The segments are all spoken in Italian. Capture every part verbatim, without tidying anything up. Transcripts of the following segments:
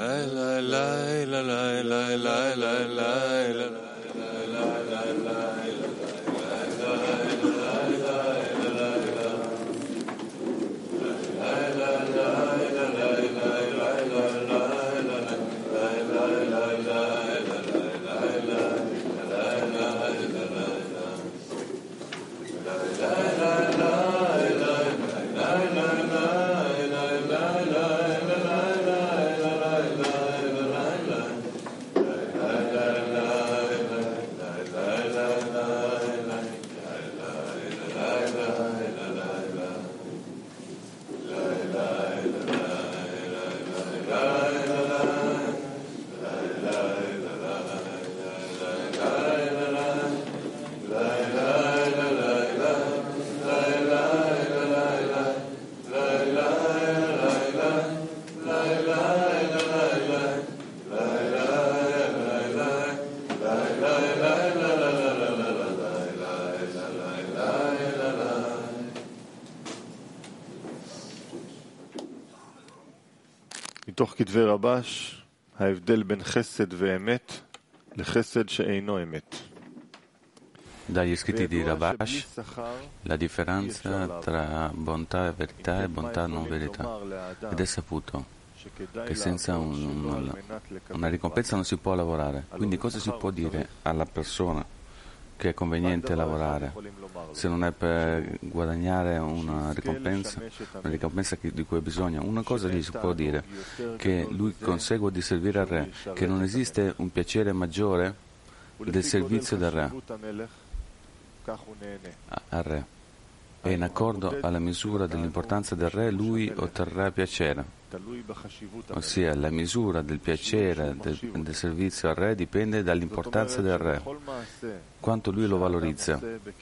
מתוך כתבי רבש, ההבדל בין חסד ואמת לחסד שאינו אמת. Dagli scritti di Rabash, la differenza tra bontà e verità e bontà non verità. Ed è saputo che senza un, un, una ricompensa non si può lavorare. Quindi cosa si può dire alla persona che è conveniente lavorare se non è per guadagnare una ricompensa, una ricompensa di cui ha bisogno? Una cosa gli si può dire, che lui consegua di servire al re, che non esiste un piacere maggiore del servizio del re al re, e in accordo alla misura dell'importanza del re lui otterrà piacere. Ossia, la misura del piacere del, del servizio al re dipende dall'importanza del re, quanto lui lo valorizza.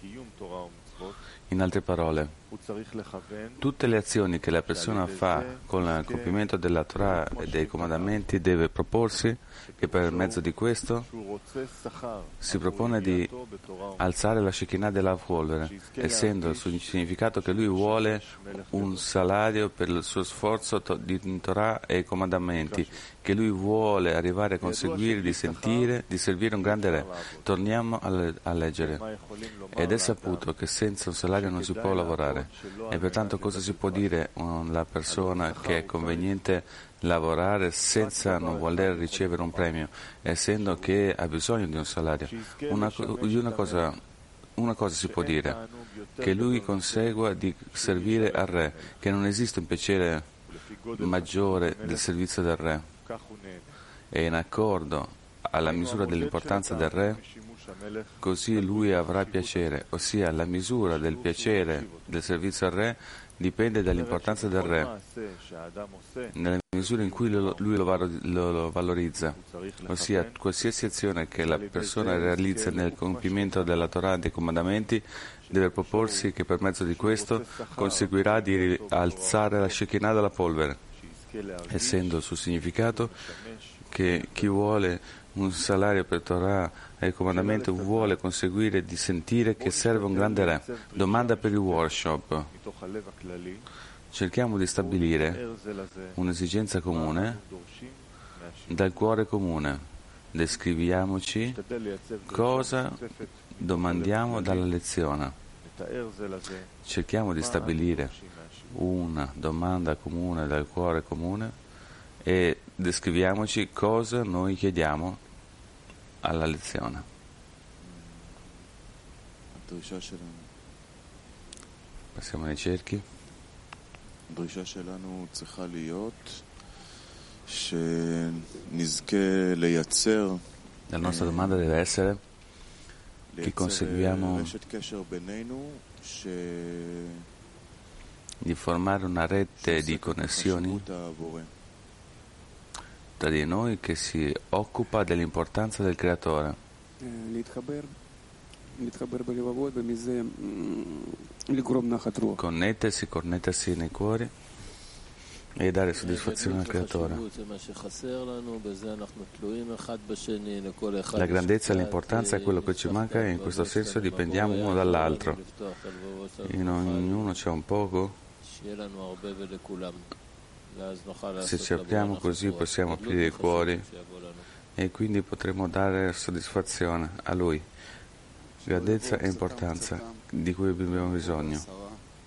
In altre parole, tutte le azioni che la persona fa con il compimento della Torah e dei comandamenti deve proporsi che per mezzo di questo si propone di alzare la Shekinah della polvere, essendo il suo significato che lui vuole un salario per il suo sforzo di Torah e i comandamenti, che lui vuole arrivare a conseguire di sentire, di servire un grande re. Torniamo a, a leggere. Ed è saputo che senza un salario non si può lavorare. E pertanto cosa si può dire alla persona che è conveniente lavorare senza non voler ricevere un premio, essendo che ha bisogno di un salario? Una, una, cosa, una cosa si può dire, che lui consegua di servire al re, che non esiste un piacere maggiore del servizio del re, e in accordo alla misura dell'importanza del re, così lui avrà piacere, ossia la misura del piacere del servizio al re dipende dall'importanza del re, nella misura in cui lo, lui lo, lo, lo valorizza, ossia qualsiasi azione che la persona realizza nel compimento della Torah e dei comandamenti deve proporsi che per mezzo di questo conseguirà di alzare la Shekinah dalla polvere, essendo il suo significato che chi vuole un salario per Torah e il comandamento vuole conseguire di sentire che serve un grande re. Domanda per il workshop. Cerchiamo di stabilire un'esigenza comune dal cuore comune. Descriviamoci cosa domandiamo dalla lezione. Cerchiamo di stabilire una domanda comune dal cuore comune e descriviamoci cosa noi chiediamo alla lezione. Passiamo nei cerchi. La nostra domanda deve essere che conseguiamo di formare una rete di connessioni tra di noi che si occupa dell'importanza del Creatore. Connettersi, connettersi nei cuori e dare soddisfazione al Creatore. La grandezza e l'importanza è quello che ci manca e in questo senso dipendiamo uno dall'altro. In ognuno c'è un poco Se ci apriamo così possiamo aprire i cuori e quindi potremo dare soddisfazione a Lui, grandezza e importanza di cui abbiamo bisogno.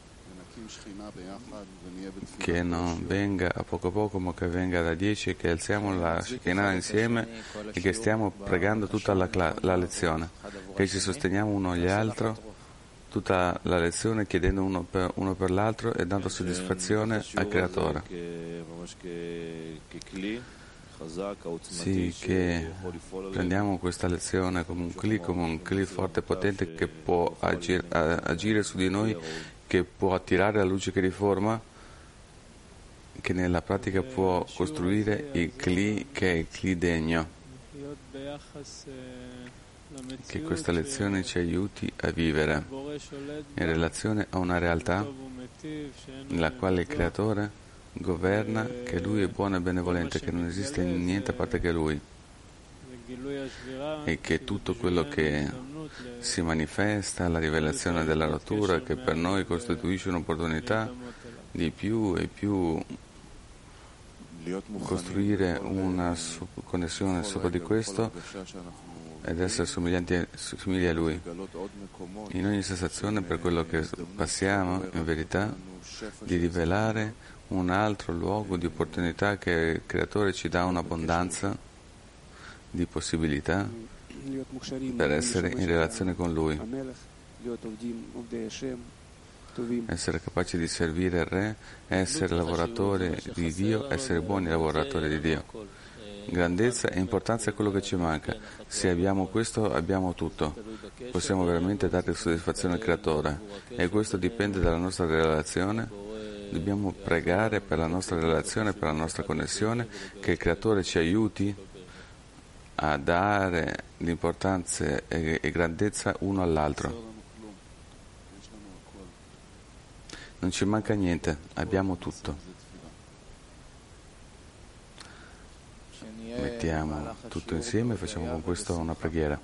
Che non venga a poco a poco, ma che venga da dieci, che alziamo la Shekinah insieme e che stiamo pregando tutta la, la lezione, che ci sosteniamo uno agli altri, tutta la lezione chiedendo uno per, uno per l'altro e dando soddisfazione al Creatore. Sì, che prendiamo questa lezione come un clic, come un clic forte e potente che può agire, agire su di noi, che può attirare la luce che riforma, che nella pratica può costruire il Kli che è il Kli degno. Che questa lezione ci aiuti a vivere in relazione a una realtà nella quale il Creatore governa, che Lui è buono e benevolente, che non esiste niente a parte che Lui, e che tutto quello che si manifesta, la rivelazione della rottura, che per noi costituisce un'opportunità di più e più costruire una connessione sopra di questo ed essere somiglianti, simili a Lui. In ogni sensazione, per quello che passiamo, in verità, di rivelare un altro luogo di opportunità che il Creatore ci dà un'abbondanza di possibilità per essere in relazione con Lui, essere capaci di servire il Re, essere lavoratori di Dio, essere buoni lavoratori di Dio. Grandezza e importanza è quello che ci manca. Se abbiamo questo, abbiamo tutto. Possiamo veramente dare soddisfazione al Creatore, e questo dipende dalla nostra relazione. Dobbiamo pregare per la nostra relazione, per la nostra connessione, che il Creatore ci aiuti a dare l'importanza e, e grandezza uno all'altro. Non ci manca niente, abbiamo tutto. Mettiamo tutto insieme e facciamo con questo una preghiera.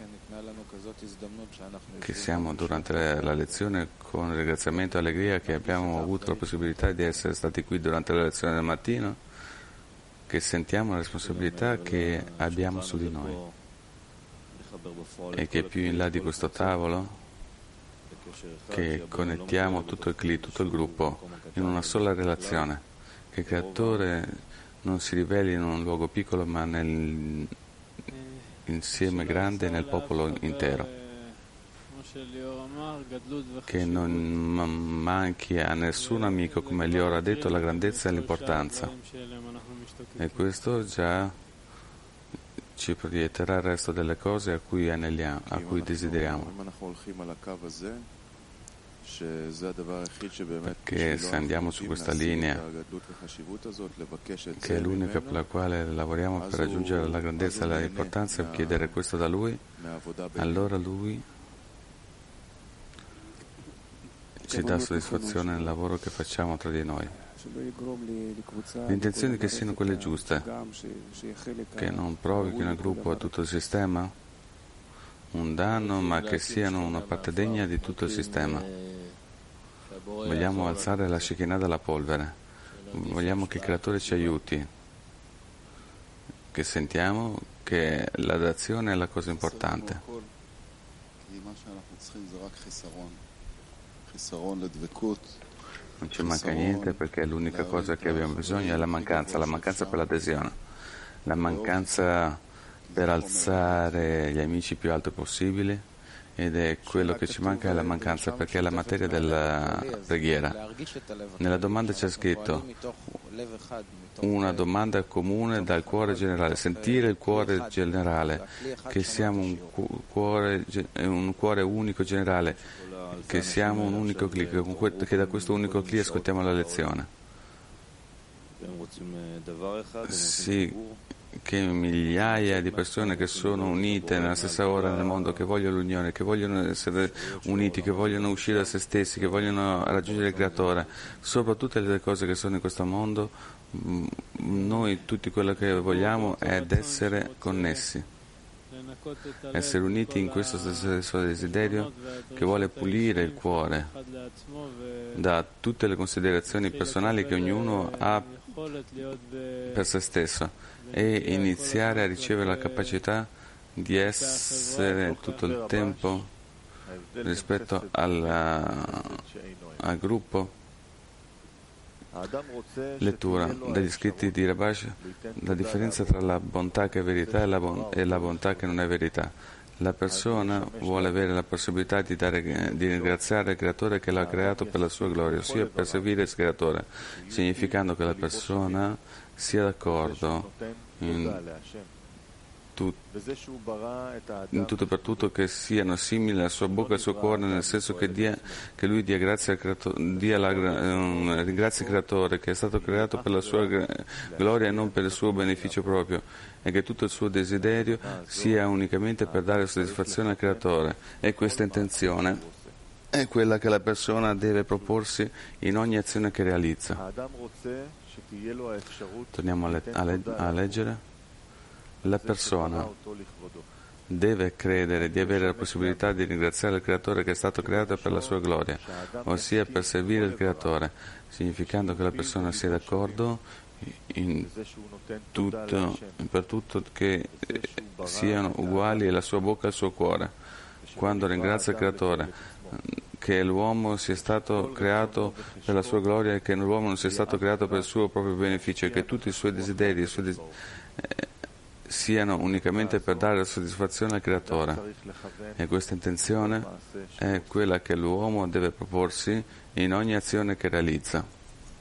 Che siamo durante la lezione con ringraziamento e allegria che abbiamo avuto la possibilità di essere stati qui durante la lezione del mattino, che sentiamo la responsabilità che abbiamo su di noi e che più in là di questo tavolo che connettiamo tutto il Kli, tutto il gruppo in una sola relazione, che il Creatore non si riveli in un luogo piccolo ma nel insieme grande nel popolo intero, che non manchi a nessun amico, come Lior ha detto, la grandezza e l'importanza, e questo già ci proietterà il resto delle cose a cui aneliamo, a cui desideriamo. Perché se andiamo su questa linea, che è l'unica per la quale lavoriamo per raggiungere la grandezza e l'importanza, e chiedere questo da Lui, allora Lui ci dà soddisfazione nel lavoro che facciamo tra di noi. Le intenzioni che siano quelle giuste, che non provochino il gruppo a tutto il sistema un danno, ma che siano una parte degna di tutto il sistema. Vogliamo alzare la Shekinah dalla polvere, vogliamo che il Creatore ci aiuti, che sentiamo che la dazione è la cosa importante. Non ci manca niente, perché l'unica cosa che abbiamo bisogno è la mancanza, la mancanza per l'adesione, la mancanza per alzare gli amici più alto possibile, ed è quello che ci manca, è la mancanza, perché è la materia della preghiera. Nella domanda c'è scritto una domanda comune dal cuore generale, sentire il cuore generale, che siamo un cuore, un cuore unico generale, che siamo un unico clic, che da questo unico clic ascoltiamo la lezione. Sì, che migliaia di persone che sono unite nella stessa ora nel mondo, che vogliono l'unione, che vogliono essere uniti, che vogliono uscire da se stessi, che vogliono raggiungere il Creatore. Sopra tutte le cose che sono in questo mondo, noi tutti quello che vogliamo è essere connessi, essere uniti in questo stesso desiderio che vuole pulire il cuore da tutte le considerazioni personali che ognuno ha per se stesso e iniziare a ricevere la capacità di essere tutto il tempo rispetto alla, al gruppo. Lettura degli scritti di Rabash, la differenza tra la bontà che è verità e la, bon- e la bontà che non è verità. La persona vuole avere la possibilità di, dare, di ringraziare il Creatore che l'ha creato per la sua gloria, ossia per servire il Creatore, significando che la persona sia d'accordo in, tut, in tutto e per tutto che siano simili alla sua bocca e al suo cuore, nel senso che, dia, che lui dia grazie al Creatore, dia la, um, ringrazia il Creatore che è stato creato per la sua gloria e non per il suo beneficio proprio, e che tutto il suo desiderio sia unicamente per dare soddisfazione al Creatore. E questa intenzione è quella che la persona deve proporsi in ogni azione che realizza. Torniamo a, le, a, le, a leggere. La persona deve credere di avere la possibilità di ringraziare il Creatore che è stato creato per la sua gloria, ossia per servire il Creatore, significando che la persona sia d'accordo in tutto, per tutto che siano uguali la sua bocca e il suo cuore. Quando ringrazia il Creatore che l'uomo sia stato creato per la sua gloria e che l'uomo non sia stato creato per il suo proprio beneficio, e che tutti i suoi desideri i suoi des- eh, siano unicamente per dare la soddisfazione al Creatore. E questa intenzione è quella che l'uomo deve proporsi in ogni azione che realizza.